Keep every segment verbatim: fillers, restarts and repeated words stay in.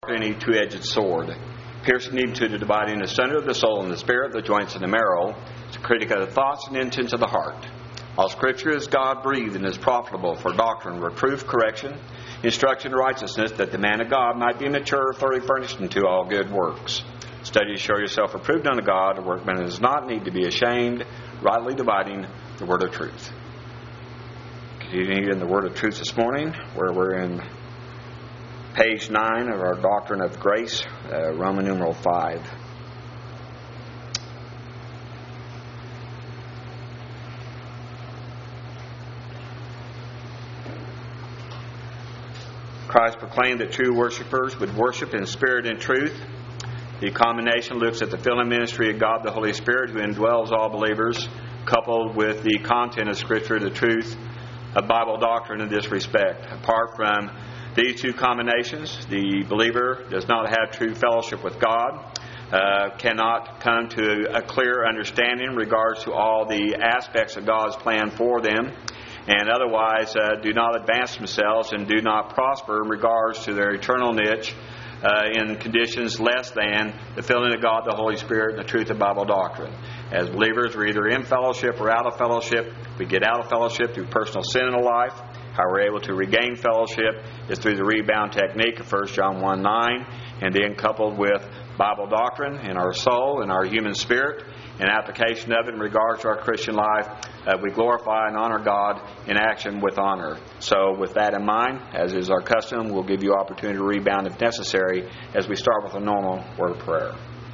sharper than any two-edged sword, piercing even to the dividing asunder of the soul and the spirit, the joints and the marrow, to critic of the thoughts and intents of the heart. All Scripture is God-breathed and is profitable for doctrine, reproof, correction, instruction, and righteousness, that the man of God might be mature, thoroughly furnished unto all good works. Study to show yourself approved unto God, a workman who does not need to be ashamed, rightly dividing the word of truth. Continuing in the word of truth this morning, where we're in page nine of our Doctrine of Grace, uh, Roman numeral five. Christ proclaimed that true worshipers would worship in spirit and truth. The combination looks at the filling ministry of God the Holy Spirit, who indwells all believers, coupled with the content of Scripture, the truth of Bible doctrine in this respect. Apart from these two combinations, the believer does not have true fellowship with God, uh, cannot come to a clear understanding in regards to all the aspects of God's plan for them, and otherwise uh, do not advance themselves and do not prosper in regards to their eternal niche uh, in conditions less than the filling of God, the Holy Spirit, and the truth of Bible doctrine. As believers, we're either in fellowship or out of fellowship. We get out of fellowship through personal sin in life. How we're able to regain fellowship is through the rebound technique of First John one nine, and then coupled with Bible doctrine in our soul and our human spirit, and application of it in regards to our Christian life, uh, we glorify and honor God in action with honor. So with that in mind, as is our custom, we'll give you opportunity to rebound if necessary as we start with a normal word of prayer.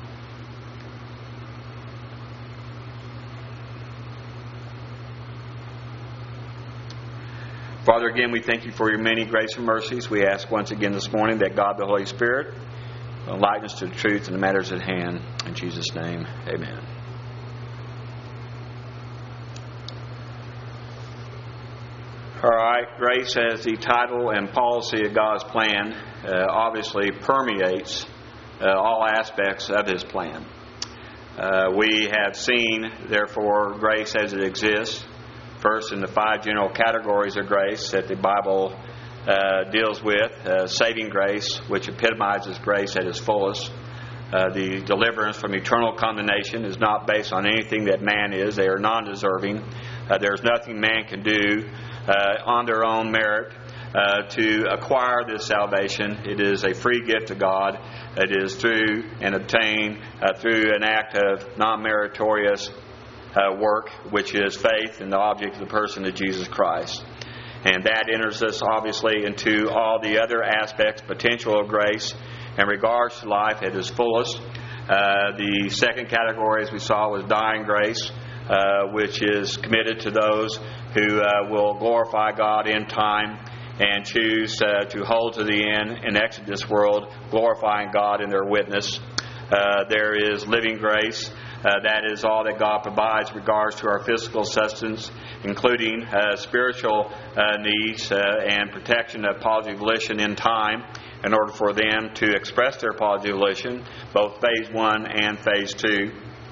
Father, again, we thank you for your many grace and mercies. We ask once again this morning that God, the Holy Spirit, enlighten us to the truth and the matters at hand. In Jesus' name, amen. All right, grace as the title and policy of God's plan uh, obviously permeates uh, all aspects of His plan. Uh, we have seen, therefore, grace as it exists. First, in the five general categories of grace that the Bible uh, deals with, uh, saving grace, which epitomizes grace at its fullest. Uh, the deliverance from eternal condemnation is not based on anything that man is. They are non-deserving. Uh, there's nothing man can do uh, on their own merit uh, to acquire this salvation. It is a free gift of God. It is through and obtained uh, through an act of non-meritorious Uh, work, which is faith in the object of the person of Jesus Christ. And that enters us obviously into all the other aspects, potential of grace in regards to life at its fullest. Uh, the second category, as we saw, was dying grace, uh, which is committed to those who uh, will glorify God in time and choose uh, to hold to the end and exit this world glorifying God in their witness. Uh, there is living grace. Uh, that is all that God provides in regards to our physical sustenance, including uh, spiritual uh, needs uh, and protection of positive volition in time in order for them to express their positive volition, both phase one and phase two.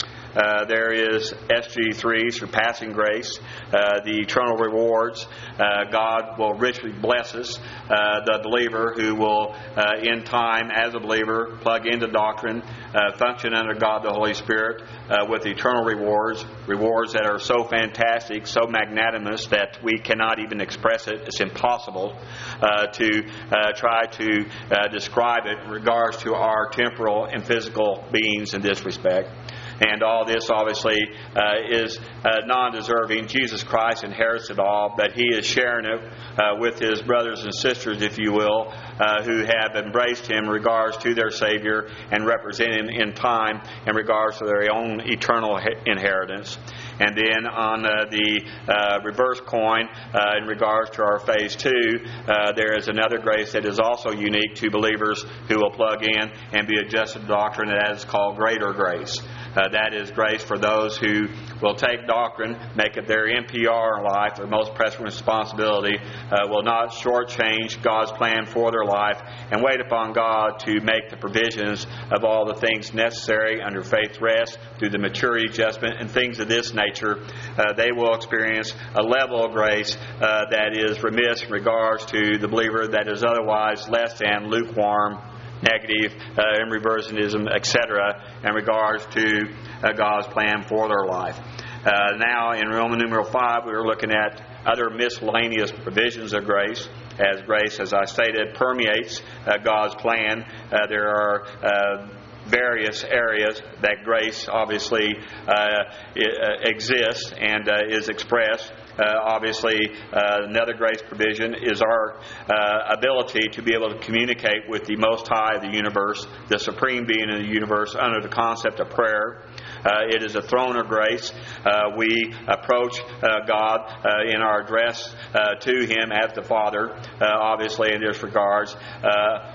Uh, there is S G three, surpassing grace, uh, the eternal rewards. Uh, God will richly bless us, uh, the believer who will, uh, in time, as a believer, plug into doctrine, uh, function under God the Holy Spirit uh, with eternal rewards, rewards that are so fantastic, so magnanimous that we cannot even express it. It's impossible uh, to uh, try to uh, describe it in regards to our temporal and physical beings in this respect. And all this obviously uh, is uh, non-deserving. Jesus Christ inherits it all, but He is sharing it uh, with His brothers and sisters, if you will, uh, who have embraced Him in regards to their Savior and represent Him in time in regards to their own eternal inheritance. And then on uh, the uh, reverse coin, uh, in regards to our phase two, uh, there is another grace that is also unique to believers who will plug in and be adjusted to doctrine, and that is called greater grace. Uh, that is grace for those who will take doctrine, make it their N P R in life, their most pressing responsibility, uh, will not shortchange God's plan for their life, and wait upon God to make the provisions of all the things necessary under faith rest, through the maturity adjustment, and things of this nature. Uh, they will experience a level of grace uh, that is remiss in regards to the believer that is otherwise less than lukewarm negative uh, and reversionism, et cetera, in regards to uh, God's plan for their life. Uh, now, in Roman numeral five, we are looking at other miscellaneous provisions of grace. As grace, as I stated, permeates uh, God's plan. Uh, there are uh, various areas that grace obviously uh, exists and uh, is expressed. Uh, obviously, uh, another grace provision is our uh, ability to be able to communicate with the Most High of the universe, the supreme being in the universe, under the concept of prayer. Uh, it is a throne of grace. Uh, we approach uh, God uh, in our address uh, to Him as the Father, uh, obviously in this regards, uh,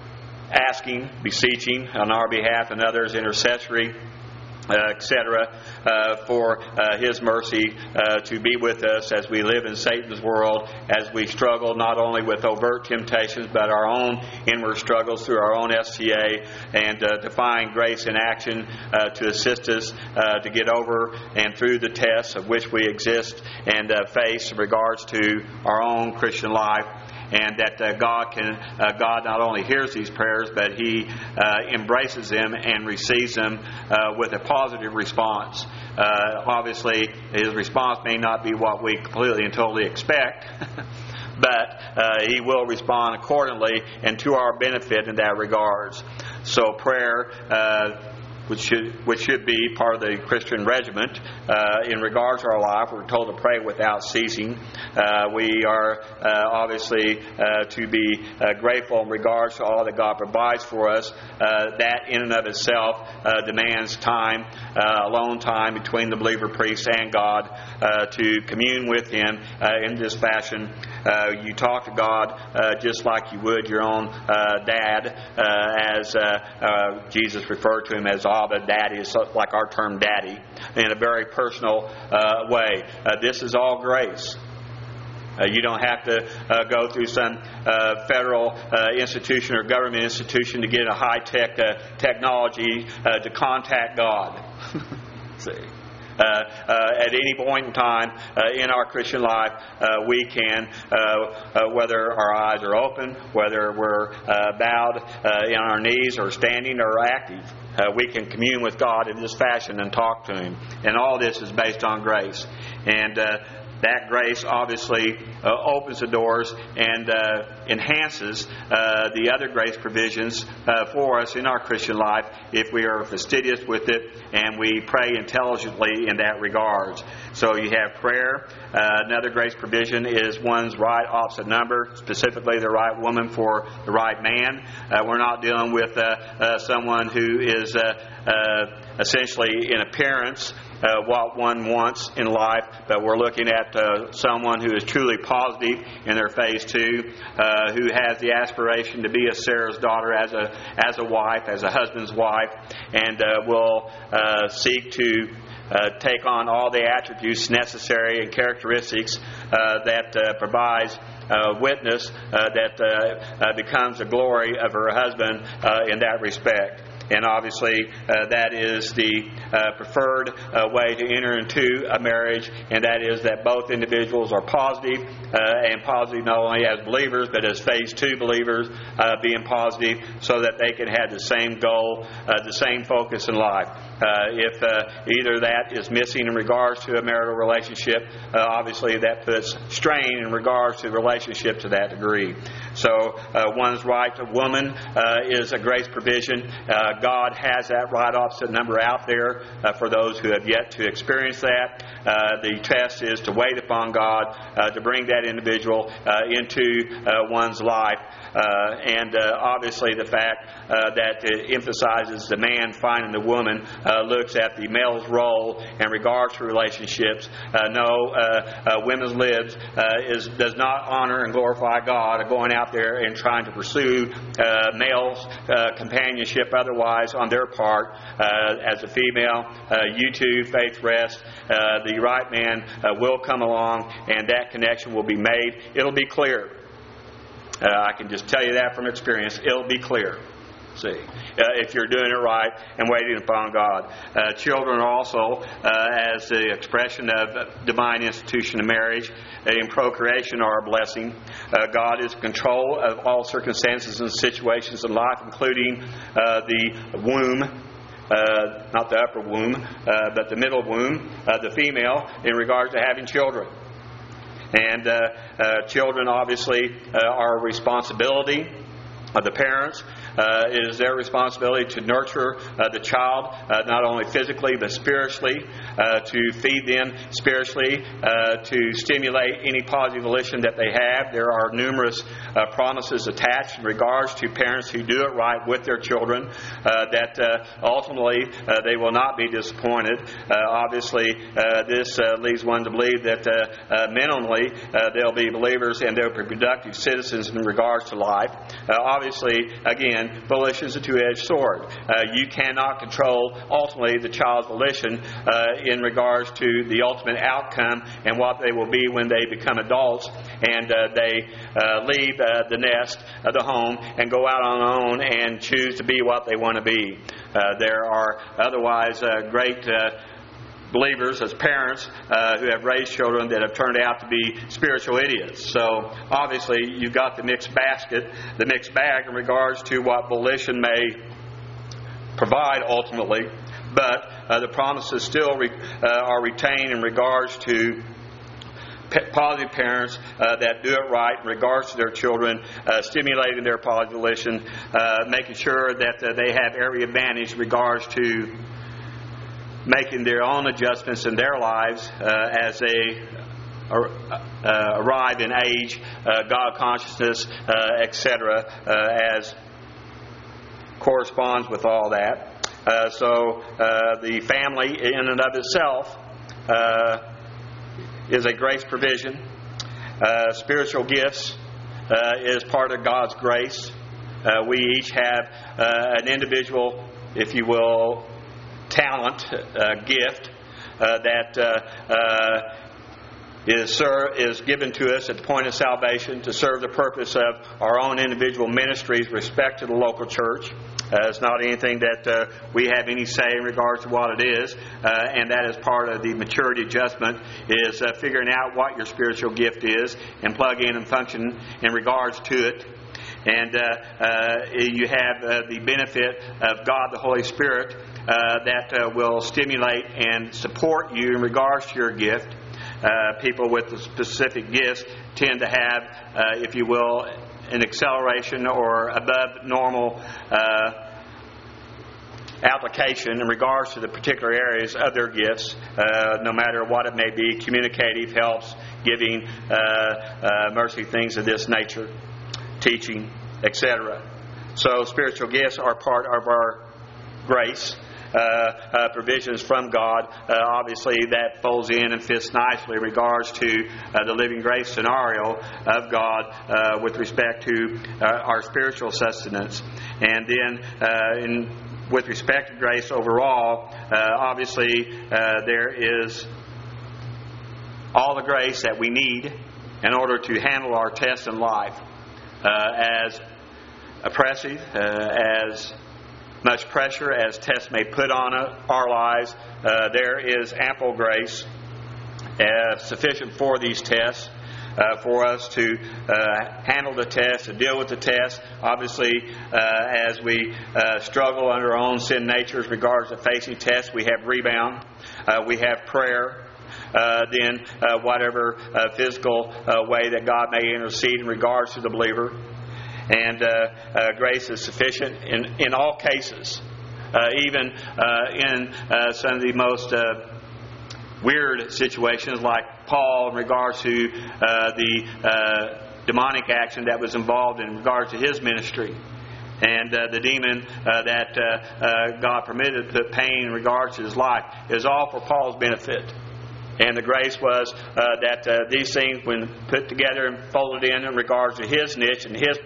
asking, beseeching on our behalf and others, intercessory, Uh, et cetera, uh, for uh, His mercy uh, to be with us as we live in Satan's world, as we struggle not only with overt temptations, but our own inward struggles through our own S T A, and uh, to find grace in action uh, to assist us uh, to get over and through the tests of which we exist and uh, face in regards to our own Christian life. And that uh, God can, uh, God not only hears these prayers, but He uh, embraces them and receives them uh, with a positive response. Uh, obviously, His response may not be what we completely and totally expect, but uh, He will respond accordingly and to our benefit in that regards. So prayer, uh, which should, which should be part of the Christian regiment. Uh, in regards to our life, we're told to pray without ceasing. Uh, we are uh, obviously uh, to be uh, grateful in regards to all that God provides for us. Uh, that in and of itself uh, demands time, uh, alone time between the believer priest and God uh, to commune with Him uh, in this fashion. Uh, you talk to God uh, just like you would your own uh, dad, uh, as uh, uh, Jesus referred to Him as Abba. Daddy is like our term daddy, in a very personal uh, way. Uh, this is all grace. Uh, you don't have to uh, go through some uh, federal uh, institution or government institution to get a high-tech uh, technology uh, to contact God. See. Uh, uh, at any point in time uh, in our Christian life, uh, we can, uh, uh, whether our eyes are open, whether we're uh, bowed uh, in our knees or standing or active, uh, we can commune with God in this fashion and talk to Him. And all this is based on grace. And uh, that grace obviously uh, opens the doors and uh, enhances uh, the other grace provisions uh, for us in our Christian life if we are fastidious with it and we pray intelligently in that regards. So you have prayer. Uh, another grace provision is one's right opposite number, specifically the right woman for the right man. Uh, we're not dealing with uh, uh, someone who is uh, uh, essentially in appearance Uh, what one wants in life, but we're looking at uh, someone who is truly positive in their phase two, uh, who has the aspiration to be a Sarah's daughter as a as a wife, as a husband's wife, and uh, will uh, seek to uh, take on all the attributes necessary and characteristics uh, that uh, provides uh, witness uh, that uh, uh, becomes the glory of her husband uh, in that respect. And obviously, uh, that is the uh, preferred uh, way to enter into a marriage, and that is that both individuals are positive, uh, and positive not only as believers, but as phase two believers, uh, being positive, so that they can have the same goal, uh, the same focus in life. Uh, if uh, either that is missing in regards to a marital relationship, uh, obviously that puts strain in regards to the relationship to that degree. So uh, one's right to woman uh, is a grace provision. Uh, God has that right opposite number out there uh, for those who have yet to experience that. Uh, the test is to wait upon God uh, to bring that individual uh, into uh, one's life. Uh, and uh, obviously the fact uh, that it emphasizes the man finding the woman uh, looks at the male's role in regards to relationships. Uh, no, uh, uh, women's lives uh, is does not honor and glorify God, going out there and trying to pursue uh, male uh, companionship otherwise on their part. Uh, as a female, uh, you too, faith rest. Uh, the right man uh, will come along, and that connection will be made. It'll be clear. Uh, I can just tell you that from experience. It'll be clear. See, uh, if you're doing it right and waiting upon God. Uh, children are also, uh, as the expression of divine institution of marriage, in procreation are a blessing. Uh, God is in control of all circumstances and situations in life, including uh, the womb. Uh, not the upper womb, uh, but the middle womb, uh, the female, in regards to having children. And uh, uh, children obviously uh, are a responsibility of the parents. Uh, it is their responsibility to nurture uh, the child, uh, not only physically but spiritually, uh, to feed them spiritually, uh, to stimulate any positive volition that they have. There are numerous uh, promises attached in regards to parents who do it right with their children, uh, that uh, ultimately uh, they will not be disappointed. Uh, obviously, uh, this uh, leads one to believe that uh, uh, minimally uh, they'll be believers and they'll be productive citizens in regards to life. Uh, obviously, again, volition is a two-edged sword. Uh, you cannot control ultimately the child's volition uh, in regards to the ultimate outcome and what they will be when they become adults and uh, they uh, leave uh, the nest of the home and go out on their own and choose to be what they want to be. Uh, there are otherwise uh, great uh, believers as parents uh, who have raised children that have turned out to be spiritual idiots. So obviously you've got the mixed basket, the mixed bag in regards to what volition may provide ultimately, but uh, the promises still re- uh, are retained in regards to positive parents uh, that do it right in regards to their children, uh, stimulating their positive volition, uh, making sure that uh, they have every advantage in regards to making their own adjustments in their lives uh, as they uh, arrive in age, uh, God consciousness, uh, et cetera, uh, as corresponds with all that. Uh, so uh, the family in and of itself uh, is a grace provision. Uh, spiritual gifts uh, is part of God's grace. Uh, we each have uh, an individual, if you will, talent, uh, gift uh, that uh, uh, is, ser- is given to us at the point of salvation to serve the purpose of our own individual ministries with respect to the local church. Uh, it's not anything that uh, we have any say in regards to what it is, uh, and that is part of the maturity adjustment, is uh, figuring out what your spiritual gift is and plug in and function in regards to it. And uh, uh, you have uh, the benefit of God the Holy Spirit uh, that uh, will stimulate and support you in regards to your gift. Uh, people with the specific gifts tend to have, uh, if you will, an acceleration or above normal uh, application in regards to the particular areas of their gifts, uh, no matter what it may be: communicative, helps, giving, uh, uh, mercy, things of this nature, teaching, et cetera. So spiritual gifts are part of our grace. Uh, uh, provisions from God. Uh, obviously, that folds in and fits nicely in regards to uh, the living grace scenario of God uh, with respect to uh, our spiritual sustenance. And then, uh, in, with respect to grace overall, uh, obviously, uh, there is all the grace that we need in order to handle our tests in life. Uh, as oppressive, uh, as much pressure as tests may put on our lives, uh, there is ample grace uh, sufficient for these tests, uh, for us to uh, handle the test, to deal with the test. Obviously, uh, as we uh, struggle under our own sin natures in regards to facing tests, we have rebound, uh, we have prayer. Uh, then uh, whatever uh, physical uh, way that God may intercede in regards to the believer. And uh, uh, grace is sufficient in, in all cases, uh, even uh, in uh, some of the most uh, weird situations, like Paul in regards to uh, the uh, demonic action that was involved in regards to his ministry. And uh, the demon uh, that uh, uh, God permitted to put pain in regards to his life is all for Paul's benefit. And the grace was uh, that uh, these things, when put together and folded in in regards to his niche and his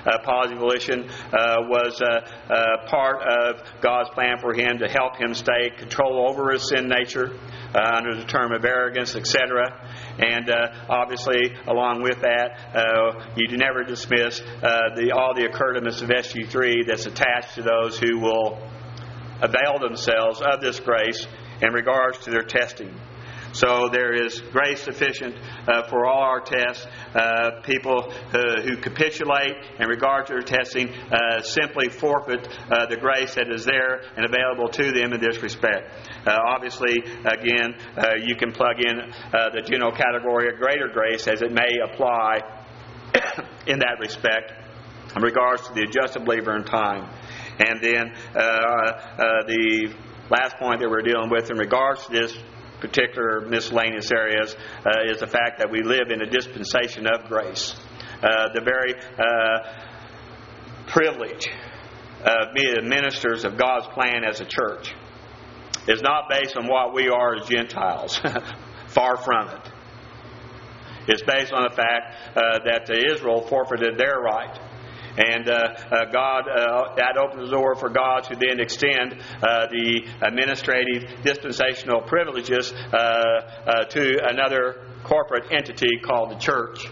uh, Policy Volition uh, was uh, uh, part of God's plan for him to help him stay control over his sin nature uh, under the term of arrogance, et cetera. And uh, obviously, along with that, uh, you do never dismiss uh, the, all the occurrence of S U three that's attached to those who will avail themselves of this grace in regards to their testing. So there is grace sufficient uh, for all our tests. Uh, people uh, who capitulate in regard to their testing uh, simply forfeit uh, the grace that is there and available to them in this respect. Uh, obviously, again, uh, you can plug in uh, the general category of greater grace as it may apply in that respect in regards to the adjusted believer in time. And then uh, uh, the last point that we're dealing with in regards to this particular miscellaneous areas uh, is the fact that we live in a dispensation of grace. Uh, the very uh, privilege of being ministers of God's plan as a church is not based on what we are as Gentiles. Far from it. It's based on the fact uh, that Israel forfeited their right. And uh, uh, God, uh, that opens the door for God to then extend uh, the administrative dispensational privileges uh, uh, to another corporate entity called the church.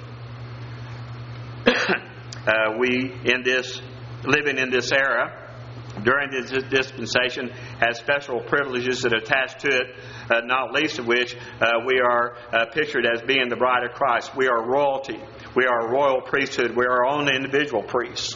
uh, we, in this, living in this era, during this dispensation, has special privileges that attach to it, uh, not least of which uh, we are uh, pictured as being the bride of Christ. We are royalty. We are a royal priesthood. We are our own individual priests.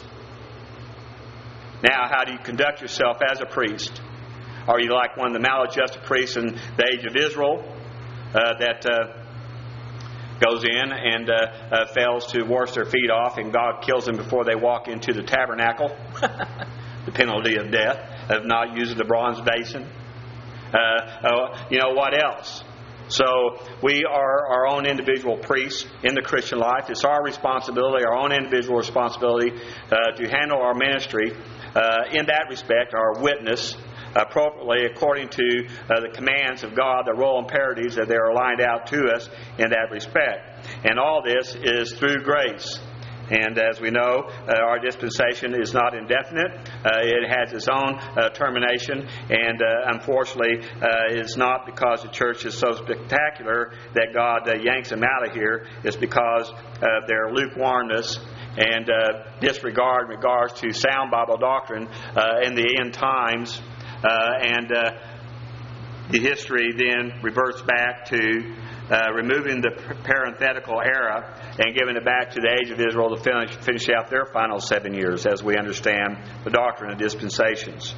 Now, how do you conduct yourself as a priest? Are you like one of the maladjusted priests in the age of Israel uh, that uh, goes in and uh, uh, fails to wash their feet off and God kills them before they walk into the tabernacle? The penalty of death of not using the bronze basin. Uh, uh, you know, what else? So we are our own individual priests in the Christian life. It's our responsibility, our own individual responsibility uh, to handle our ministry uh, in that respect, our witness, appropriately according to uh, the commands of God, the royal imperatives that they are lined out to us in that respect. And all this is through grace. And as we know, uh, our dispensation is not indefinite. Uh, it has its own uh, termination. And uh, unfortunately, uh, it's not because the church is so spectacular that God uh, yanks them out of here. It's because of their lukewarmness and uh, disregard in regards to sound Bible doctrine uh, in the end times. Uh, and uh, the history then reverts back to Uh, removing the parenthetical era and giving it back to the age of Israel to finish, finish out their final seven years as we understand the doctrine of dispensations.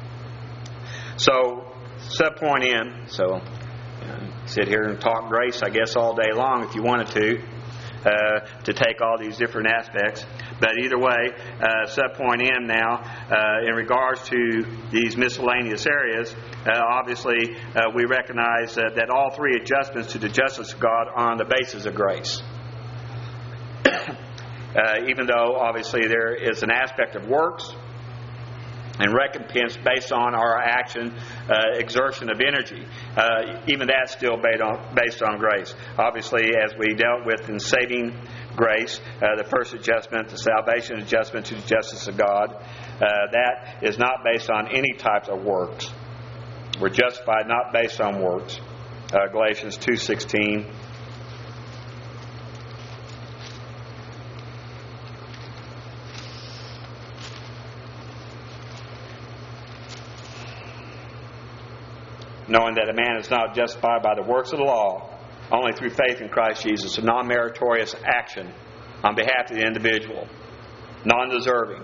So, subpoint in, so uh, sit here and talk grace, I guess, all day long if you wanted to, uh, to take all these different aspects. But either way, uh, subpoint in now, uh, in regards to these miscellaneous areas, uh, obviously uh, we recognize uh, that all three adjustments to the justice of God are on the basis of grace. uh, even though obviously there is an aspect of works and recompense based on our action, uh, exertion of energy. Uh, even that's still based on, based on grace. Obviously, as we dealt with in saving grace, uh, the first adjustment, the salvation adjustment to the justice of God, uh, that is not based on any types of works. We're justified not based on works. Uh, Galatians two sixteen. Knowing that a man is not justified by the works of the law, only through faith in Christ Jesus, a non-meritorious action on behalf of the individual, non-deserving.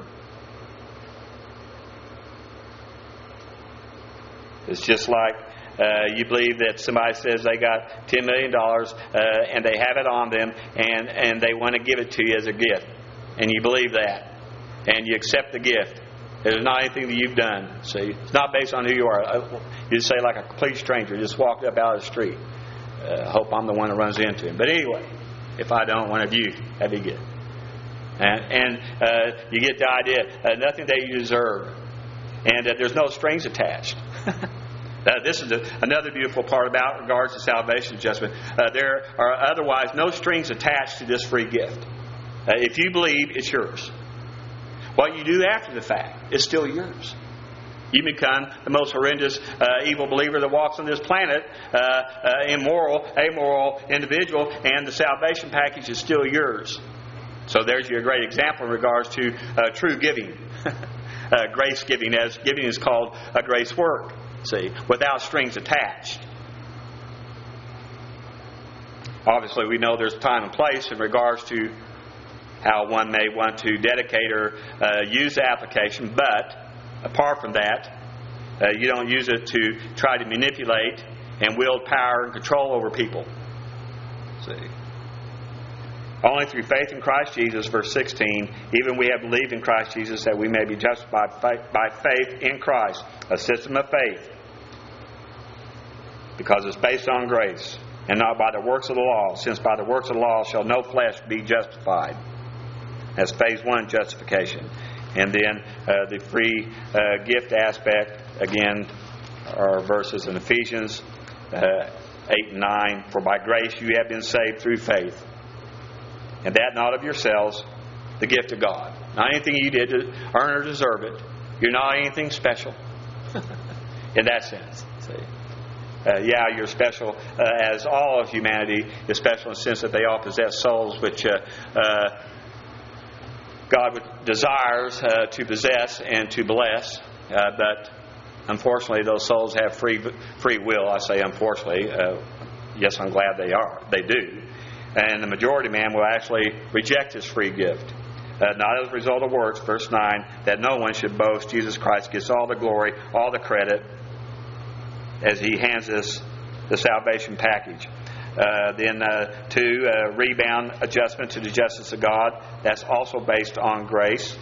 It's just like uh, you believe that somebody says they got ten million dollars uh, and they have it on them and, and they want to give it to you as a gift. And you believe that. And you accept the gift. It's not anything that you've done. See, it's not based on who you are. You just say like a complete stranger just walked up out of the street. Uh, hope I'm the one that runs into him. But anyway, if I don't, one of you, that'd be good. And, and uh, you get the idea. Uh, nothing that you deserve. And uh, there's no strings attached. Uh, this is a, another beautiful part about regards to salvation adjustment. Uh, there are otherwise no strings attached to this free gift. Uh, if you believe, it's yours. What you do after the fact is still yours. You become the most horrendous uh, evil believer that walks on this planet, uh, uh, immoral, amoral individual, and the salvation package is still yours. So there's your great example in regards to uh, true giving. uh, grace giving, as giving is called a grace work. See, without strings attached. Obviously, we know there's time and place in regards to how one may want to dedicate or uh, use the application, but apart from that, uh, you don't use it to try to manipulate and wield power and control over people. See, only through faith in Christ Jesus, verse sixteen, even we have believed in Christ Jesus that we may be justified by faith in Christ, a system of faith, because it's based on grace and not by the works of the law, since by the works of the law shall no flesh be justified. That's phase one, justification. And then uh, the free uh, gift aspect, again, are verses in Ephesians uh, eight and nine. For by grace you have been saved through faith, and that not of yourselves, the gift of God. Not anything you did to earn or deserve it. You're not anything special in that sense. See? Uh, yeah, you're special uh, as all of humanity is special in the sense that they all possess souls which uh, uh, God desires uh, to possess and to bless, uh, but unfortunately those souls have free free will. I say unfortunately. Uh, yes, I'm glad they are. They do. And the majority man will actually reject His free gift. Uh, not as a result of works, verse nine, that no one should boast. Jesus Christ gets all the glory, all the credit, as He hands us the salvation package. Uh, then uh, two, uh, rebound adjustment to the justice of God. That's also based on grace.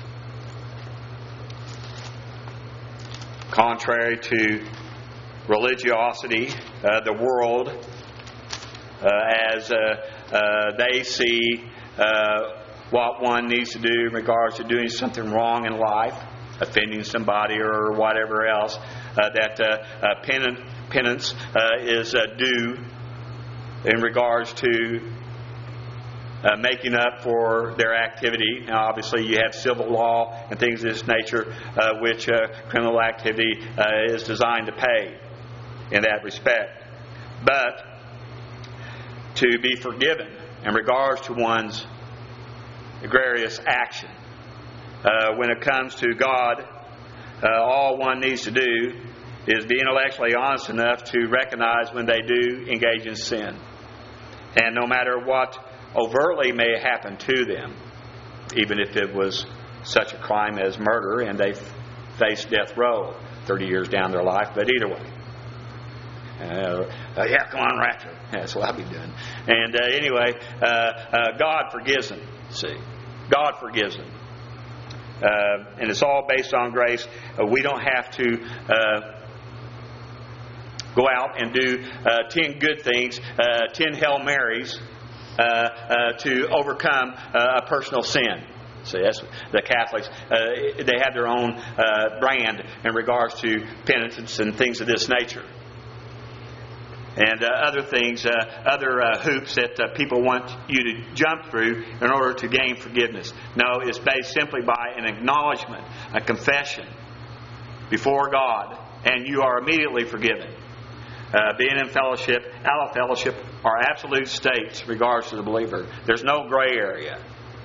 Contrary to religiosity, uh, the world, uh, as uh, uh, they see uh, what one needs to do in regards to doing something wrong in life, offending somebody or whatever else, uh, that uh, uh, penance, penance uh, is uh, due in regards to uh, making up for their activity. Now, obviously, you have civil law and things of this nature, uh, which uh, criminal activity uh, is designed to pay in that respect. But to be forgiven in regards to one's egregious action, uh, when it comes to God, uh, all one needs to do is be intellectually honest enough to recognize when they do engage in sin. And no matter what overtly may happen to them, even if it was such a crime as murder and they face death row thirty years down their life, but either way. Uh, uh, yeah, come on, rapture. That's what I'll be doing. And uh, anyway, uh, uh, God forgives them. See, God forgives them. Uh, and it's all based on grace. Uh, we don't have to uh, go out and do uh, ten good things, uh, ten Hail Marys uh, uh, to overcome uh, a personal sin. See, that's the Catholics. Uh, they have their own uh, brand in regards to penitence and things of this nature. And uh, other things, uh, other uh, hoops that uh, people want you to jump through in order to gain forgiveness. No, it's based simply by an acknowledgement, a confession before God, and you are immediately forgiven. Uh, being in fellowship, out of fellowship, are absolute states in regards to the believer. There's no gray area.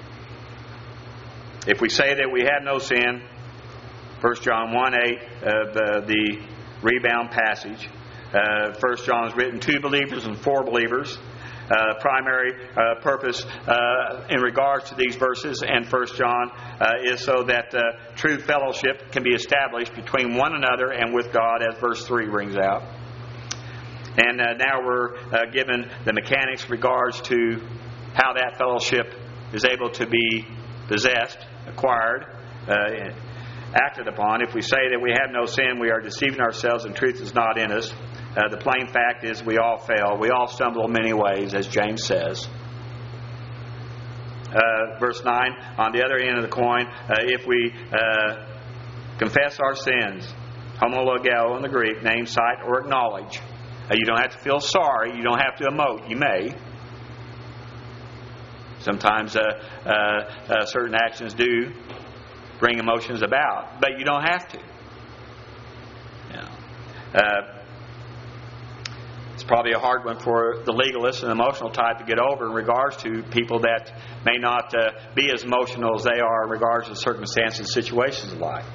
If we say that we have no sin, First John one eight, uh, the, the rebound passage, Uh, First John is written to believers and for believers. Uh, primary uh, purpose uh, in regards to these verses and First John uh, is so that uh, true fellowship can be established between one another and with God, as verse three brings out. And uh, now we're uh, given the mechanics in regards to how that fellowship is able to be possessed, acquired, uh, acted upon. If we say that we have no sin, we are deceiving ourselves and truth is not in us. Uh, the plain fact is we all fail. We all stumble in many ways, as James says. Uh, verse nine, on the other end of the coin, uh, if we uh, confess our sins, homologeo in the Greek, name, cite, or acknowledge. Uh, you don't have to feel sorry. You don't have to emote. You may. Sometimes uh, uh, uh, certain actions do bring emotions about. But you don't have to. You know, uh, it's probably a hard one for the legalist and emotional type to get over in regards to people that may not uh, be as emotional as they are in regards to circumstances and situations of life.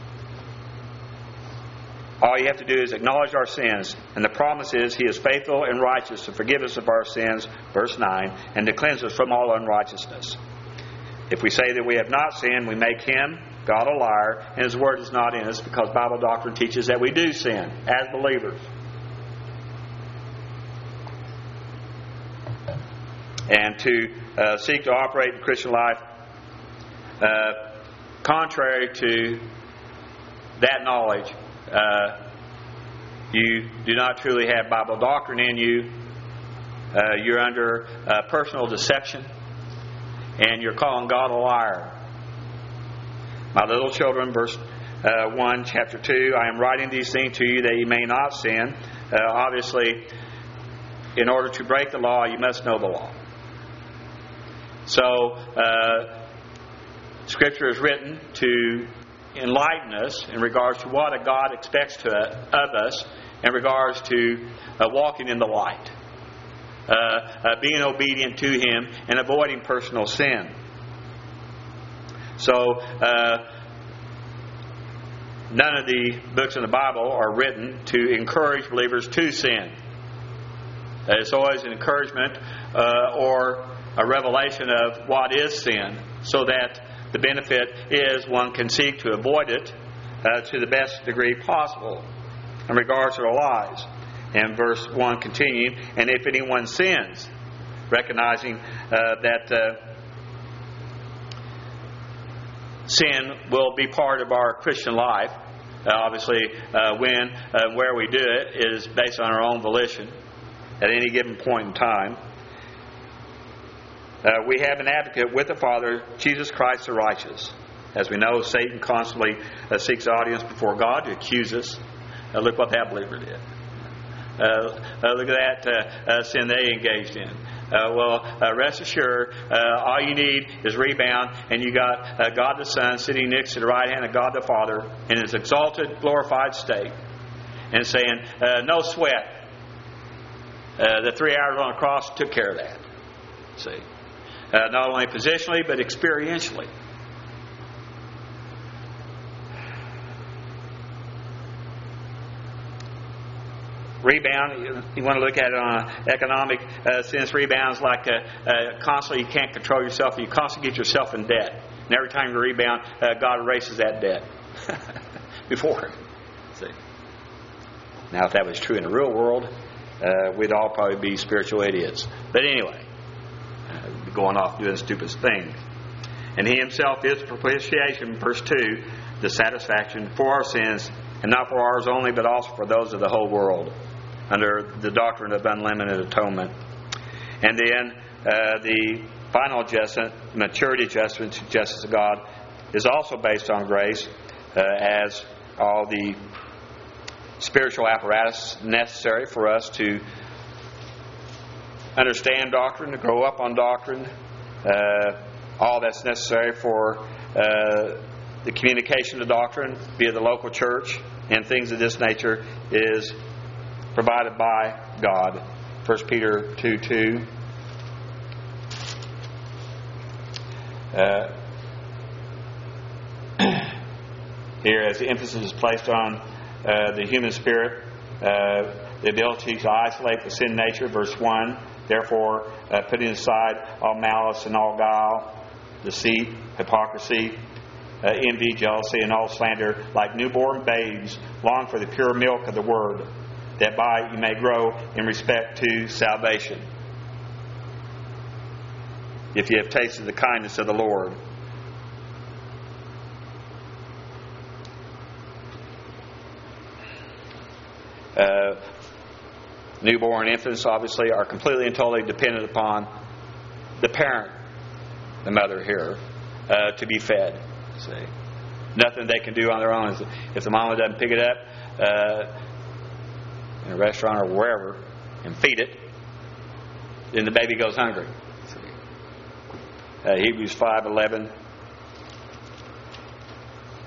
All you have to do is acknowledge our sins, and the promise is He is faithful and righteous to forgive us of our sins, verse nine, and to cleanse us from all unrighteousness. If we say that we have not sinned, we make Him, God, a liar, and His word is not in us, because Bible doctrine teaches that we do sin as believers. And to uh, seek to operate the Christian life uh, contrary to that knowledge, uh, you do not truly have Bible doctrine in you. Uh, you're under uh, personal deception, and you're calling God a liar. My little children, verse uh, one, chapter two, I am writing these things to you that you may not sin. Uh, obviously, in order to break the law, you must know the law. So, uh, Scripture is written to enlighten us in regards to what a God expects to, of us in regards to uh, walking in the light, uh, uh, being obedient to Him, and avoiding personal sin. So, uh, none of the books in the Bible are written to encourage believers to sin. Uh, it's always an encouragement uh, or a revelation of what is sin, so that the benefit is one can seek to avoid it uh, to the best degree possible in regards to our lives. And verse one continuing, and if anyone sins, recognizing uh, that uh, sin will be part of our Christian life. Uh, obviously, uh, when and uh, where we do it is based on our own volition at any given point in time. Uh, we have an advocate with the Father, Jesus Christ the righteous. As we know, Satan constantly uh, seeks audience before God to accuse us. Uh, look what that believer did. Uh, uh, look at that uh, uh, sin they engaged in. Uh, well, uh, rest assured, uh, all you need is rebound, and you got uh, God the Son sitting next to the right hand of God the Father in His exalted, glorified state, and saying, uh, "No sweat." Uh, the three hours on the cross took care of that. See. Uh, not only positionally, but experientially. Rebound, you want to look at it on an economic uh, sense. Rebound is like uh, uh, constantly you can't control yourself. You constantly get yourself in debt. And every time you rebound, uh, God erases that debt before. See. Now, if that was true in the real world, uh, we'd all probably be spiritual idiots. But anyway. Going off doing stupid things. And He Himself is propitiation, verse two, the satisfaction for our sins, and not for ours only, but also for those of the whole world, under the doctrine of unlimited atonement. And then uh, the final adjustment, maturity adjustment to justice of God, is also based on grace, uh, as all the spiritual apparatus necessary for us to understand doctrine, to grow up on doctrine, uh, all that's necessary for uh, the communication of doctrine via the local church and things of this nature is provided by God. First Peter two two. Uh, here, as the emphasis is placed on uh, the human spirit, uh, the ability to isolate the sin nature, verse one. Therefore, uh, putting aside all malice and all guile, deceit, hypocrisy, uh, envy, jealousy, and all slander, like newborn babes, long for the pure milk of the Word, that by you may grow in respect to salvation, if you have tasted the kindness of the Lord. Uh, Newborn infants, obviously, are completely and totally dependent upon the parent, the mother here, uh, to be fed. See, nothing they can do on their own. If the mama doesn't pick it up uh, in a restaurant or wherever and feed it, then the baby goes hungry. See. Uh, Hebrews five eleven.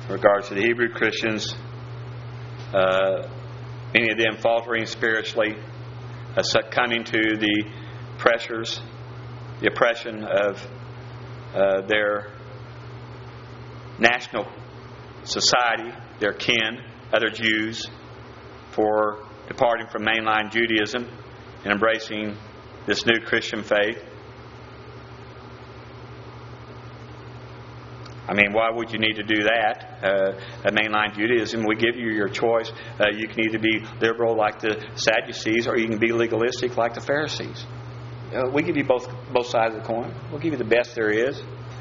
in regards to the Hebrew Christians, uh, many of them faltering spiritually, uh, succumbing to the pressures, the oppression of uh, their national society, their kin, other Jews, for departing from mainline Judaism and embracing this new Christian faith. I mean, why would you need to do that? Uh, at mainline Judaism, we give you your choice. Uh, you can either be liberal like the Sadducees, or you can be legalistic like the Pharisees. Uh, we give you both both sides of the coin. We'll give you the best there is.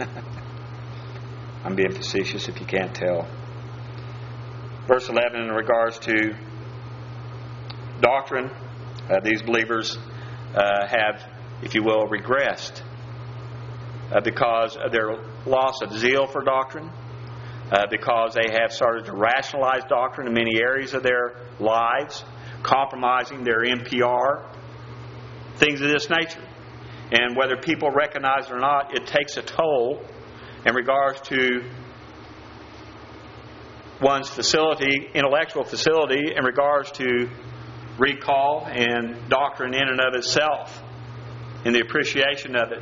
I'm being facetious if you can't tell. Verse eleven, in regards to doctrine, uh, these believers uh, have, if you will, regressed uh, because of their loss of zeal for doctrine, uh, because they have started to rationalize doctrine in many areas of their lives, compromising their N P R, things of this nature. And whether people recognize it or not, it takes a toll in regards to one's facility, intellectual facility, in regards to recall and doctrine in and of itself, and the appreciation of it.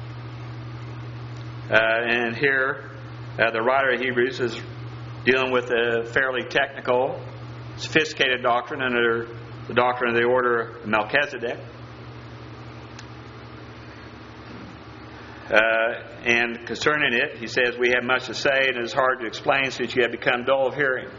Uh, and here, uh, the writer of Hebrews is dealing with a fairly technical, sophisticated doctrine under the doctrine of the order of Melchizedek. Uh, and concerning it, he says, we have much to say, and it is hard to explain since you have become dull of hearing.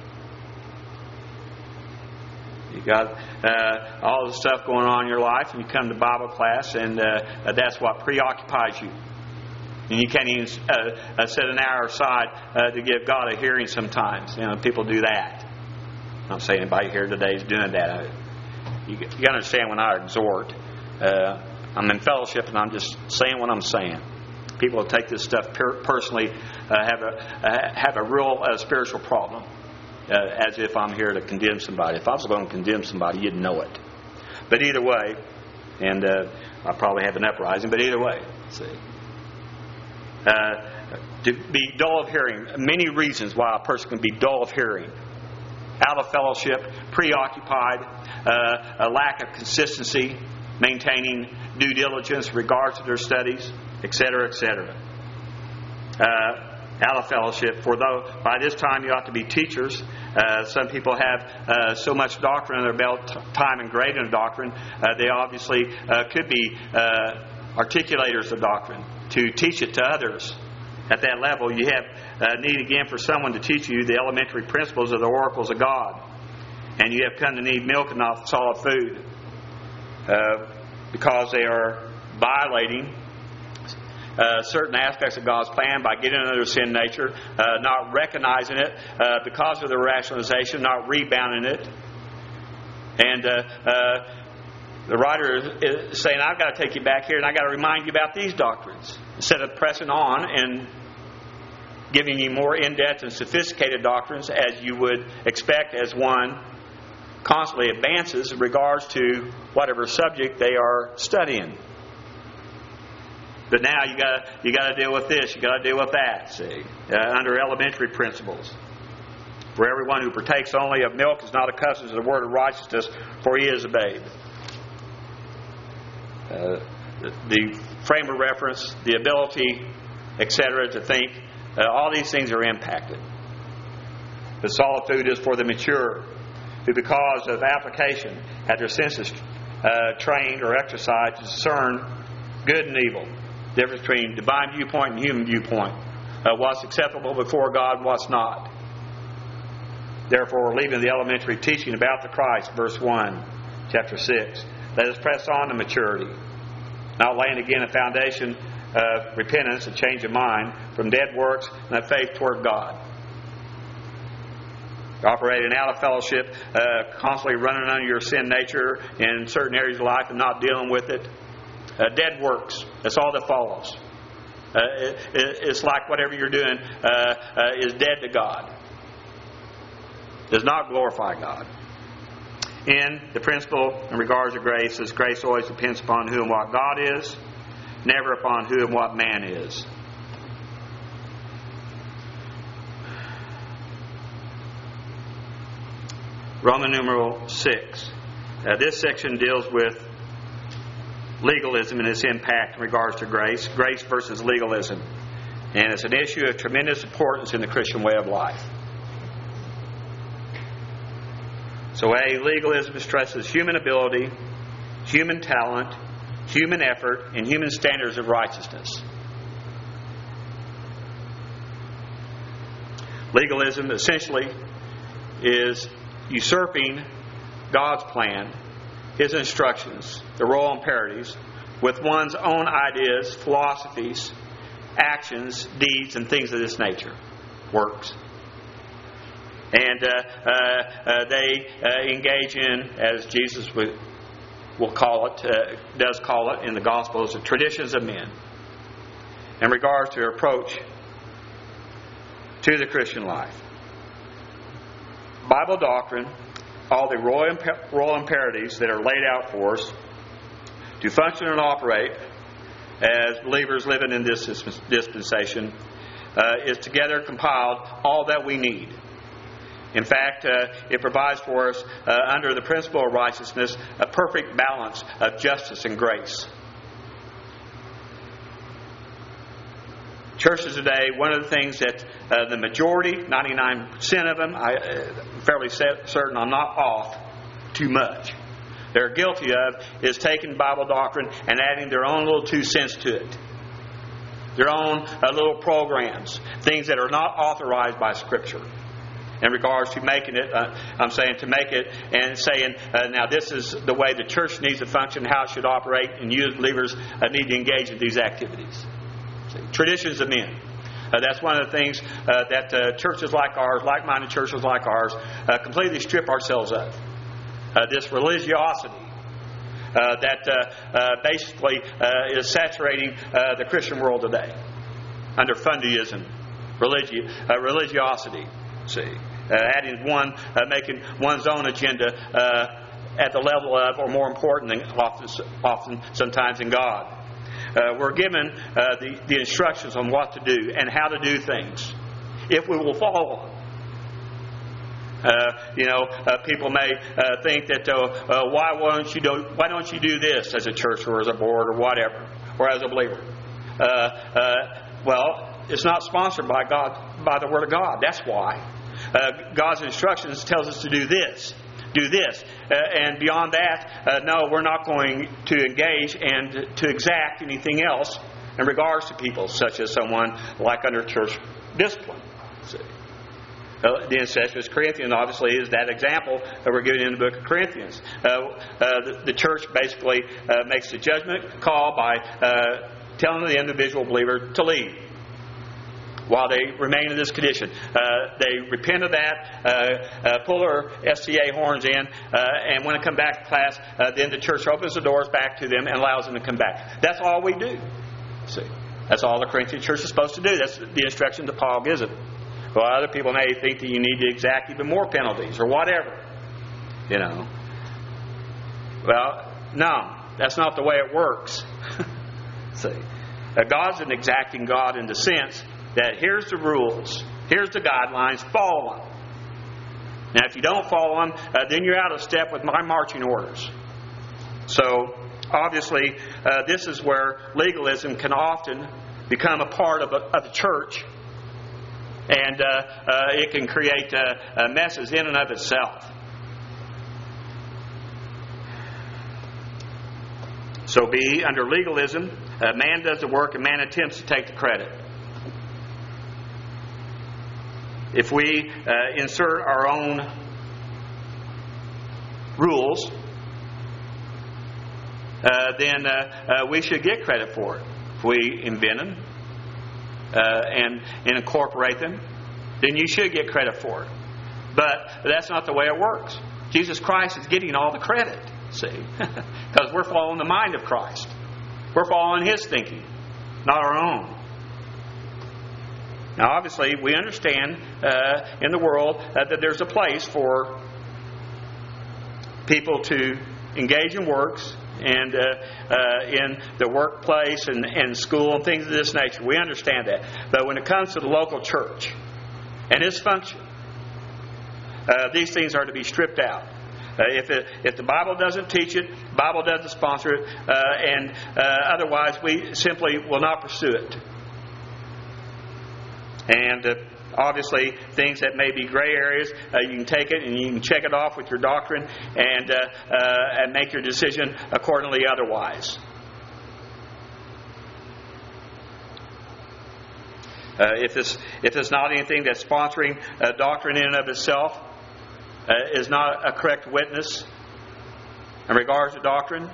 You got uh, all the stuff going on in your life, and you come to Bible class, and uh, that's what preoccupies you. And you can't even uh, uh, set an hour aside uh, to give God a hearing sometimes. You know, people do that. I'm not saying anybody here today is doing that. You, you got to understand when I exhort, uh, I'm in fellowship, and I'm just saying what I'm saying. People who take this stuff per- personally uh, have a uh, have a real uh, spiritual problem, uh, as if I'm here to condemn somebody. If I was going to condemn somebody, you'd know it. But either way, and uh, I probably have an uprising. But either way, see, uh, to be dull of hearing. Many reasons why a person can be dull of hearing: out of fellowship, preoccupied, uh, a lack of consistency, maintaining due diligence in regards to their studies, et cetera, et cetera. Uh, out of fellowship, for though by this time you ought to be teachers, uh, some people have uh, so much doctrine in their belt, t- time and grade in doctrine, uh, they obviously uh, could be uh, articulators of doctrine, to teach it to others. At that level, you have uh, need again for someone to teach you the elementary principles of the oracles of God. And you have come to need milk and not solid food. Uh, because they are violating uh, certain aspects of God's plan by getting into their sin nature, uh, not recognizing it uh, because of their rationalization, not rebounding it. And uh, uh, the writer is saying, I've got to take you back here and I've got to remind you about these doctrines, instead of pressing on and giving you more in-depth and sophisticated doctrines as you would expect as one constantly advances in regards to whatever subject they are studying. But now you got you got to deal with this, you got to deal with that. See, uh, under elementary principles, for everyone who partakes only of milk is not accustomed to the word of righteousness, for he is a babe. Uh, the, the frame of reference, the ability, et cetera, to think, uh, all these things are impacted. The solid food is for the mature, who because of application had their senses uh, trained or exercised to discern good and evil, the difference between divine viewpoint and human viewpoint, uh, what's acceptable before God and what's not. Therefore, leaving the elementary teaching about the Christ, verse one, chapter six, let us press on to maturity, not laying again a foundation of repentance, a change of mind from dead works and a faith toward God. Operating out of fellowship, uh, constantly running under your sin nature in certain areas of life and not dealing with it. Uh, dead works. That's all that follows. Uh, it, it's like whatever you're doing uh, uh, is dead to God. Does not glorify God. In the principle in regards to grace, is grace always depends upon who and what God is, never upon who and what man is. Roman numeral six. Uh, this section deals with legalism and its impact in regards to grace. Grace versus legalism. And it's an issue of tremendous importance in the Christian way of life. So A, legalism stresses human ability, human talent, human effort, and human standards of righteousness. Legalism essentially is usurping God's plan, His instructions, the royal imperatives, with one's own ideas, philosophies, actions, deeds, and things of this nature. Works. And uh, uh, uh, they uh, engage in, as Jesus would, will call it, uh, does call it in the Gospels, the traditions of men in regards to their approach to the Christian life. Bible doctrine, all the royal, imper- royal imperatives that are laid out for us to function and operate as believers living in this dispensation, uh, is together compiled all that we need. In fact, uh, it provides for us, uh, under the principle of righteousness, a perfect balance of justice and grace. Churches today, one of the things that uh, the majority, ninety-nine percent of them, I'm uh, fairly certain are not off too much. They're guilty of is taking Bible doctrine and adding their own little two cents to it. Their own uh, little programs, things that are not authorized by Scripture. In regards to making it, uh, I'm saying to make it and saying, uh, now this is the way the church needs to function, how it should operate, and you as believers uh, need to engage in these activities. See, traditions of men. Uh, that's one of the things uh, that uh, churches like ours, like-minded churches like ours, uh, completely strip ourselves of. Uh, this religiosity uh, that uh, uh, basically uh, is saturating uh, the Christian world today under fundaism, religi- uh, religiosity. See, uh, adding one, uh, making one's own agenda uh, at the level of, or more important than often, often sometimes in God. Uh, we're given uh, the, the instructions on what to do and how to do things, if we will follow them. Uh, you know, uh, people may uh, think that uh, uh, why won't you do why don't you do this as a church or as a board or whatever, or as a believer? Uh, uh, well, it's not sponsored by God, by the Word of God. That's why. Uh, God's instructions tells us to do this, do this, uh, and beyond that, uh, no, we're not going to engage and to exact anything else in regards to people, such as someone like under church discipline. See. Uh, the incestuous Corinthians obviously is that example that we're given in the book of Corinthians. Uh, uh, the, the church basically uh, makes the judgment call by uh, telling the individual believer to leave while they remain in this condition. Uh, they repent of that, uh, uh, pull their S C A horns in, uh, and when they come back to class, uh, then the church opens the doors back to them and allows them to come back. That's all we do. See, that's all the Corinthian church is supposed to do. That's the instruction that Paul gives it. Well, other people may think that you need to exact even more penalties or whatever. You know. Well, no, that's not the way it works. See, uh, God's an exacting God in the sense that here's the rules, here's the guidelines, follow them. Now, if you don't follow them, uh, then you're out of step with my marching orders. So, obviously, uh, this is where legalism can often become a part of, a, of the church. And uh, uh, it can create uh, uh, messes in and of itself. So B, under legalism, uh, man does the work and man attempts to take the credit. If we uh, insert our own rules, uh, then uh, uh, we should get credit for it. If we invent them, Uh, and, and incorporate them, then you should get credit for it. But that's not the way it works. Jesus Christ is getting all the credit, see, because we're following the mind of Christ. We're following His thinking, not our own. Now, obviously, we understand uh, in the world uh, that there's a place for people to engage in works and uh, uh, in the workplace and, and school and things of this nature. We understand that. But when it comes to the local church and its function, uh, these things are to be stripped out. Uh, if, it, if the Bible doesn't teach it, the Bible doesn't sponsor it, uh, and uh, otherwise we simply will not pursue it. And uh, obviously, things that may be gray areas, uh, you can take it and you can check it off with your doctrine and, uh, uh, and make your decision accordingly otherwise. Uh, if it's if it's not anything that's sponsoring uh, doctrine in and of itself, uh, is not a correct witness in regards to doctrine,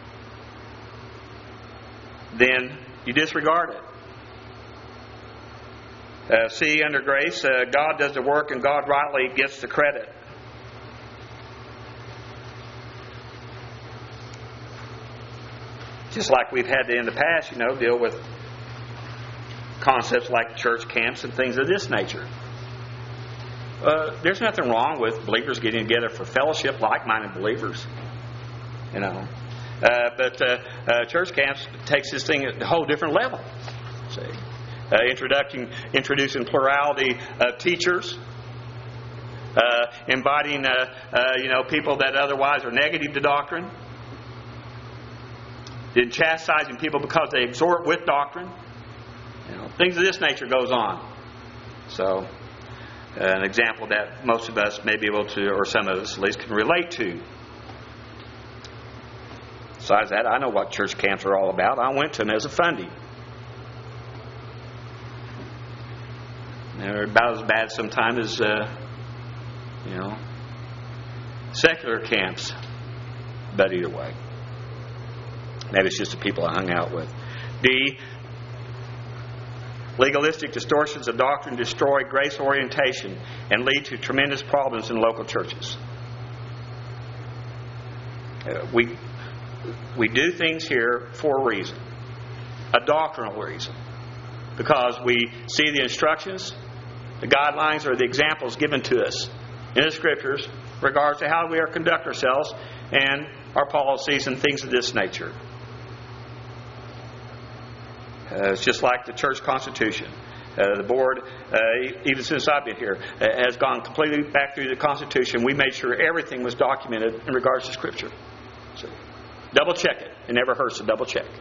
then you disregard it. Uh, see, under grace, uh, God does the work and God rightly gets the credit. Just like we've had to in the past, you know, deal with concepts like church camps and things of this nature. Uh, there's nothing wrong with believers getting together for fellowship, like-minded believers. You know, uh, but uh, uh, church camps takes this thing at a whole different level. See, uh, introducing introducing plurality of teachers, uh, inviting uh, uh, you know people that otherwise are negative to doctrine, then chastising people because they exhort with doctrine. You know, things of this nature goes on. So, uh, an example that most of us may be able to, or some of us at least, can relate to. Besides that, I know what church camps are all about. I went to them as a fundie. They're about as bad sometimes as, uh, you know, secular camps. But either way, maybe it's just the people I hung out with. D. Legalistic distortions of doctrine destroy grace orientation and lead to tremendous problems in local churches. Uh, we we do things here for a reason, a doctrinal reason, because we see the instructions, the guidelines, or the examples given to us in the Scriptures in regards to how we are to conduct ourselves and our policies and things of this nature. Uh, it's just like the church constitution. Uh, the board, uh, even since I've been here, uh, has gone completely back through the Constitution. We made sure everything was documented in regards to Scripture. So, double check it. It never hurts to double check.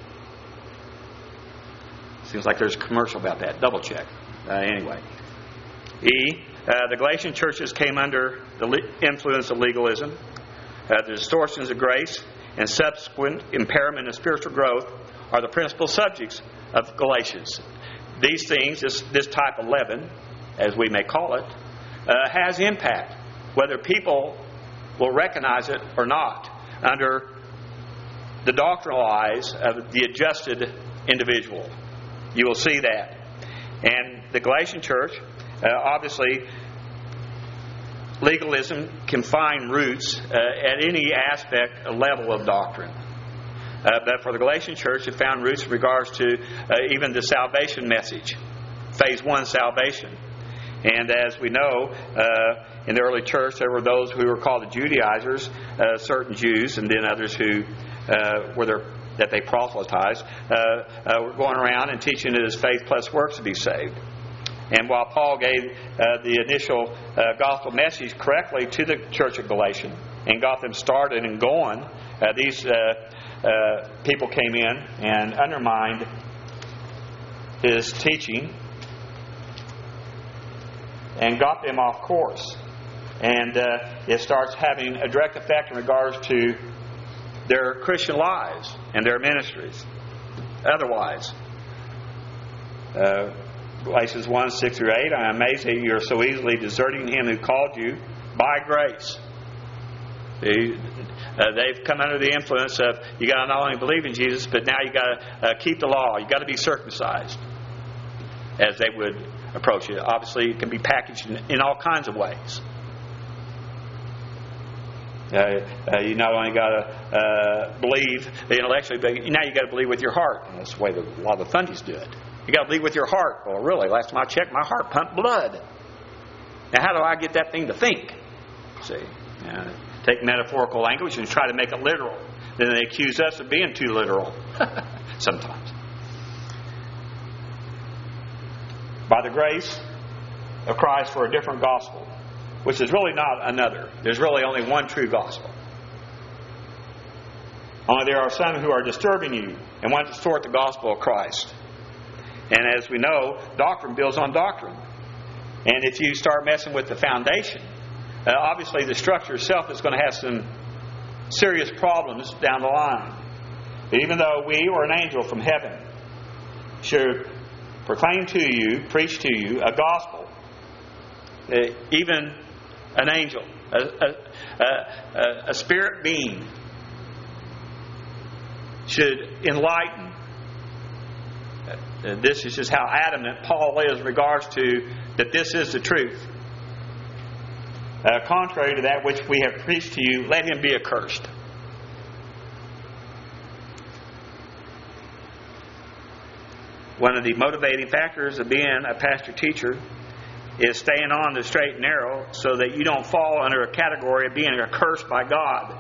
Seems like there's a commercial about that. Double check. Uh, anyway. E. Uh, the Galatian churches came under the le- influence of legalism. Uh, the distortions of grace and subsequent impairment of spiritual growth are the principal subjects of Galatians. These things, this, this type of leaven, as we may call it, uh, has impact, whether people will recognize it or not, under the doctrinal eyes of the adjusted individual. You will see that. And the Galatian church, uh, obviously, legalism can find roots uh, at any aspect, a level of doctrine. Uh, but for the Galatian church, it found roots in regards to uh, even the salvation message, phase one salvation. And as we know, uh, in the early church, there were those who were called the Judaizers, uh, certain Jews, and then others who uh, were their, that they proselytized, uh, uh, were going around and teaching it as faith plus works to be saved. And while Paul gave uh, the initial uh, gospel message correctly to the church of Galatia and got them started and going, uh, these uh, uh, people came in and undermined his teaching and got them off course. And uh, it starts having a direct effect in regards to their Christian lives and their ministries. Otherwise, uh, Galatians one, six through eight, I am amazed that you are so easily deserting him who called you by grace. See, uh, they've come under the influence of, you got to not only believe in Jesus, but now you got to uh, keep the law. You got to be circumcised, as they would approach it. Obviously, it can be packaged in, in all kinds of ways. Uh, uh, you not only got to uh, believe intellectually, but now you got to believe with your heart. And that's the way that a lot of the fundies do it. You got to believe with your heart. Well, really, last time I checked, my heart pumped blood. Now, how do I get that thing to think? See, uh, take metaphorical language and try to make it literal. Then they accuse us of being too literal sometimes. By the grace of Christ for a different gospel, which is really not another. There's really only one true gospel. Only there are some who are disturbing you and want to distort the gospel of Christ. And as we know, doctrine builds on doctrine. And if you start messing with the foundation, uh, obviously the structure itself is going to have some serious problems down the line. But even though we or an angel from heaven should proclaim to you, preach to you a gospel, uh, even an angel, a, a, a, a spirit being, should enlighten. Uh, this is just how adamant Paul is in regards to that this is the truth. Uh, contrary to that which we have preached to you, let him be accursed. One of the motivating factors of being a pastor-teacher is staying on the straight and narrow so that you don't fall under a category of being accursed by God.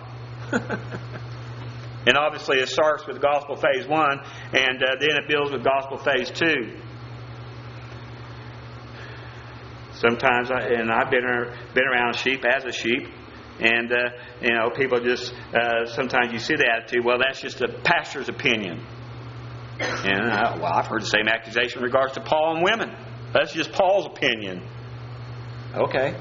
And obviously it starts with gospel phase one, and uh, then it builds with gospel phase two. Sometimes, I, and I've been been around sheep as a sheep, and uh, you know, people just uh, sometimes you see the attitude. Well, that's just a pastor's opinion. And uh, well, I've heard the same accusation in regards to Paul and women. That's just Paul's opinion. Okay,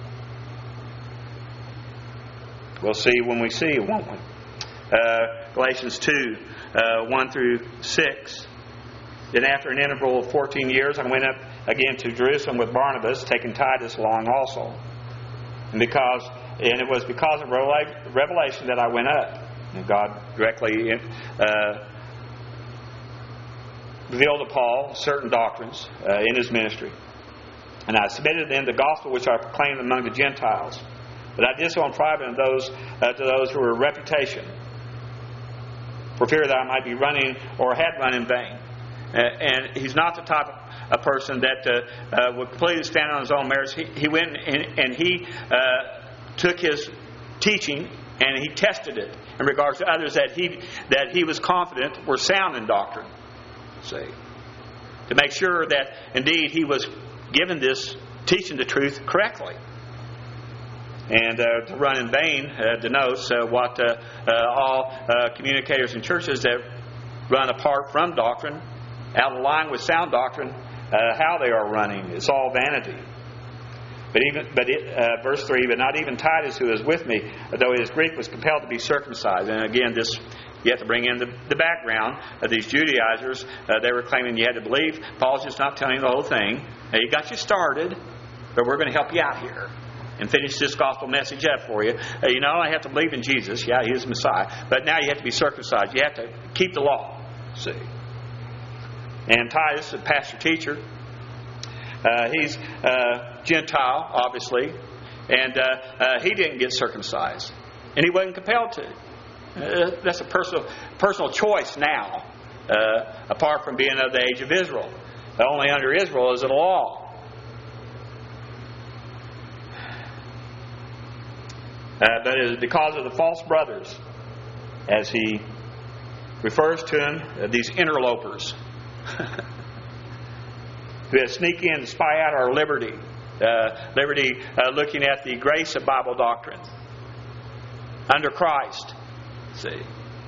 we'll see when we see, won't we? Uh, Galatians two, uh, one through six. Then after an interval of fourteen years, I went up again to Jerusalem with Barnabas, taking Titus along also. And because, and it was because of revelation that I went up. And God directly uh, revealed to Paul certain doctrines uh, in his ministry. And I submitted then the gospel which I proclaimed among the Gentiles. But I did so in private to those, uh, to those who were of reputation, for fear that I might be running or had run in vain. Uh, and he's not the type of a person that uh, uh, would completely stand on his own merits. He, he went and, and he uh, took his teaching and he tested it in regards to others that he that he was confident were sound in doctrine. See, to make sure that indeed he was given this teaching the truth correctly. And uh, to run in vain uh, denotes uh, what uh, uh, all uh, communicators in churches that run apart from doctrine, out of line with sound doctrine, uh, how they are running. It's all vanity. But even, but it, uh, verse three, but not even Titus, who is with me, though he is Greek, was compelled to be circumcised. And again, this you have to bring in the, the background of these Judaizers. Uh, they were claiming you had to believe. Paul's just not telling you the whole thing. Now, he got you started, but we're going to help you out here and finish this gospel message up for you. Uh, you know, I have to believe in Jesus. Yeah, He is the Messiah. But now you have to be circumcised. You have to keep the law. See. And Titus, a pastor-teacher, uh, he's uh, Gentile, obviously. And uh, uh, he didn't get circumcised. And he wasn't compelled to. Uh, that's a personal personal choice now, uh, apart from being of the age of Israel. Only under Israel is it a law. Uh, but it is because of the false brothers, as he refers to them, uh, these interlopers, who have sneaked in to spy out our liberty. Uh, liberty uh, looking at the grace of Bible doctrine under Christ, see,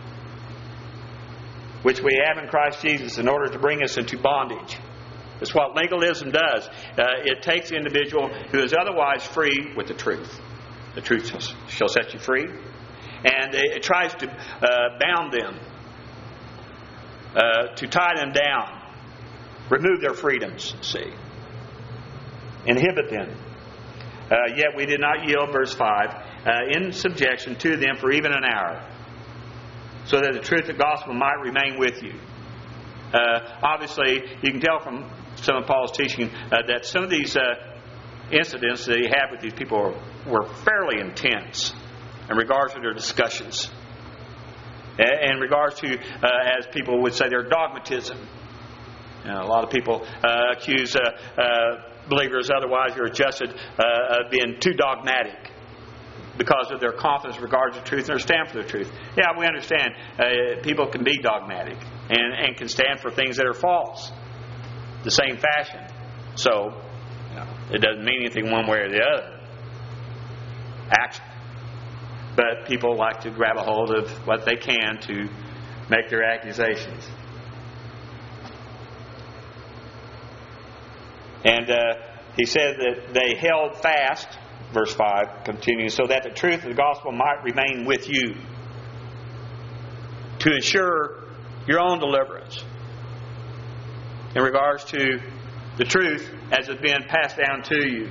which we have in Christ Jesus in order to bring us into bondage. That's what legalism does. Uh, it takes the individual who is otherwise free with the truth. The truth shall set you free. And it tries to uh, bound them, uh, to tie them down, remove their freedoms, see, inhibit them. Uh, yet we did not yield, verse five, uh, in subjection to them for even an hour, so that the truth of the gospel might remain with you. Uh, obviously, you can tell from some of Paul's teaching uh, that some of these uh, incidents that he had with these people were, were fairly intense in regards to their discussions. In regards to, uh, as people would say, their dogmatism. You know, a lot of people uh, accuse uh, uh, believers otherwise who are adjusted uh, of being too dogmatic because of their confidence in regards to truth and their stand for the truth. Yeah, we understand uh, people can be dogmatic and, and can stand for things that are false. The same fashion. So, you know, it doesn't mean anything one way or the other. action. But people like to grab a hold of what they can to make their accusations. And uh, he said that they held fast, verse five continues, so that the truth of the gospel might remain with you, to ensure your own deliverance in regards to the truth as it's been passed down to you.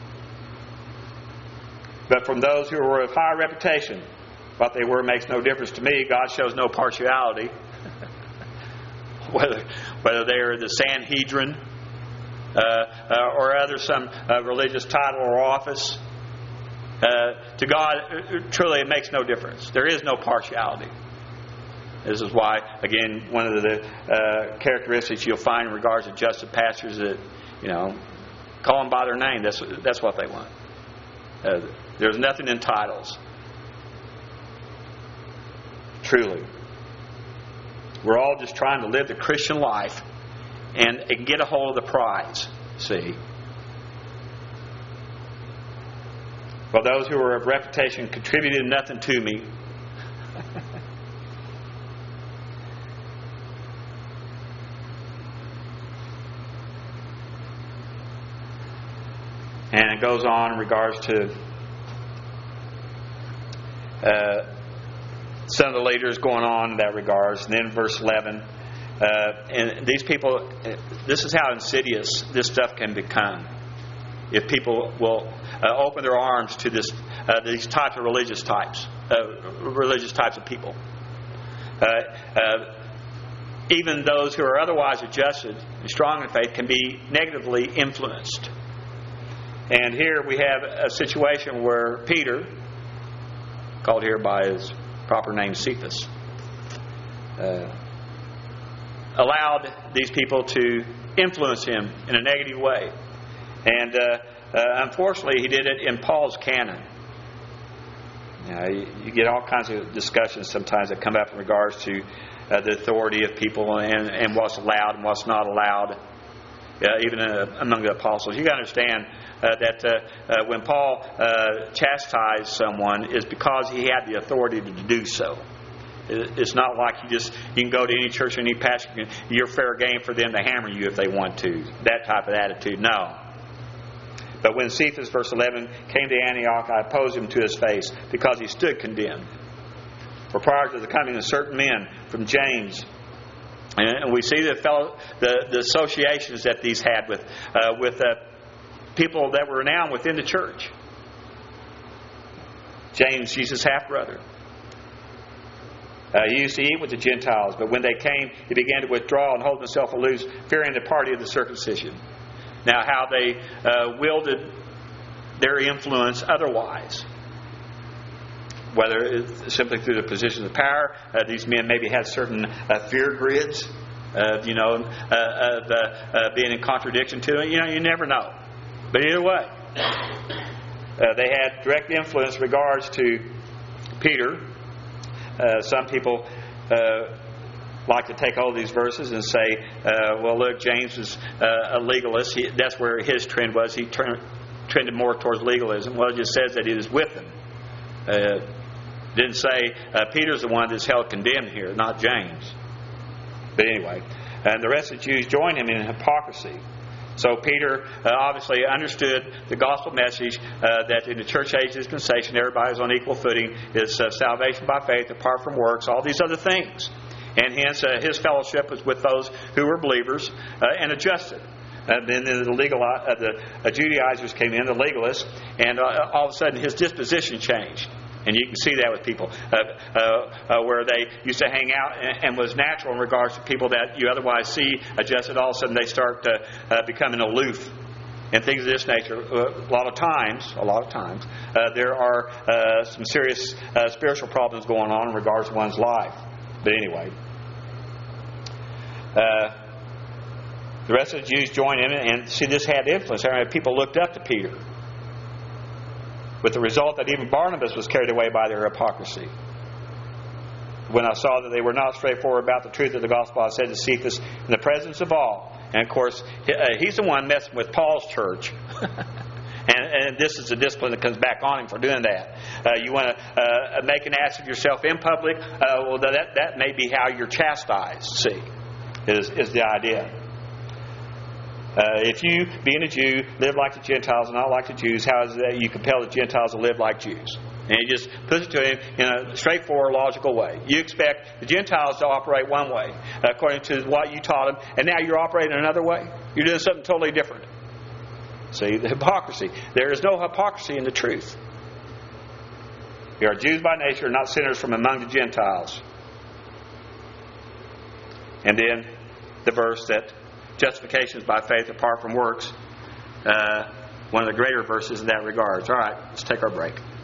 But from those who were of high reputation, what they were makes no difference to me. God shows no partiality. whether whether they are the Sanhedrin uh, uh, or other some uh, religious title or office, uh, to God, truly it makes no difference. There is no partiality. This is why, again, one of the uh, characteristics you'll find in regards to justice pastors that, you know, call them by their name. That's that's what they want. Uh, there's nothing in titles. Truly. We're all just trying to live the Christian life and, and get a hold of the prize. See? Well, those who were of reputation contributed nothing to me. And it goes on in regards to uh, some of the leaders going on in that regards. And then verse eleven. Uh, and these people, this is how insidious this stuff can become. If people will uh, open their arms to this, uh, these types of religious types, uh, religious types of people. Uh, uh, even those who are otherwise adjusted and strong in faith can be negatively influenced. And here we have a situation where Peter, called here by his proper name Cephas, uh, allowed these people to influence him in a negative way. And uh, uh, unfortunately, he did it in Paul's canon. Now, you, you get all kinds of discussions sometimes that come up in regards to uh, the authority of people and, and what's allowed and what's not allowed, uh, even uh, among the apostles. You got to understand uh, that uh, uh, when Paul uh, chastised someone, is because he had the authority to do so. It's not like you just you can go to any church or any pastor, you're fair game for them to hammer you if they want to. That type of attitude. No. But when Cephas, verse eleven, came to Antioch, I opposed him to his face, because he stood condemned. For prior to the coming of certain men from James, and we see the fellow, the, the associations that these had with uh, with uh, people that were renowned within the church. James, Jesus' half brother. Uh, he used to eat with the Gentiles, but when they came, he began to withdraw and hold himself aloof, fearing the party of the circumcision. Now, how they uh, wielded their influence otherwise, whether it's simply through the positions of power, uh, these men maybe had certain uh, fear grids, uh, you know, uh, of uh, uh, being in contradiction to it. You know, you never know. But either way, uh, they had direct influence in regards to Peter. Uh, some people uh, like to take all these verses and say, uh, well, look, James is uh, a legalist. He, that's where his trend was. He turned, trended more towards legalism. Well, it just says that it is with him. Uh, didn't say uh, Peter's the one that's held condemned here, not James. But anyway, and the rest of the Jews joined him in hypocrisy. So Peter uh, obviously understood the gospel message uh, that in the church age dispensation, everybody's on equal footing. It's uh, salvation by faith, apart from works, all these other things. And hence uh, his fellowship was with those who were believers uh, and adjusted. And then the legal, uh, the uh, Judaizers came in, the legalists, and uh, all of a sudden his disposition changed. And you can see that with people uh, uh, uh, where they used to hang out and, and was natural in regards to people that you otherwise see adjusted. All of a sudden they start uh, uh, becoming aloof and things of this nature. Uh, a lot of times, a lot of times, uh, there are uh, some serious uh, spiritual problems going on in regards to one's life. But anyway, uh, the rest of the Jews joined in, and see, this had influence. I mean, people looked up to Peter, with the result that even Barnabas was carried away by their hypocrisy. When I saw that they were not straightforward about the truth of the gospel, I said to Cephas, in the presence of all, and of course, he's the one messing with Paul's church. And, and this is the discipline that comes back on him for doing that. Uh, you want to uh, make an ass of yourself in public? Uh, well, that that may be how you're chastised. See, is is the idea. Uh, if you, being a Jew, live like the Gentiles and not like the Jews, how is it that you compel the Gentiles to live like Jews? And he just puts it to him in a straightforward, logical way. You expect the Gentiles to operate one way, according to what you taught them, and now you're operating another way. You're doing something totally different. See, the hypocrisy. There is no hypocrisy in the truth. You are Jews by nature, not sinners from among the Gentiles. And then the verse that justification is by faith apart from works. Uh, one of the greater verses in that regard. All right, let's take our break.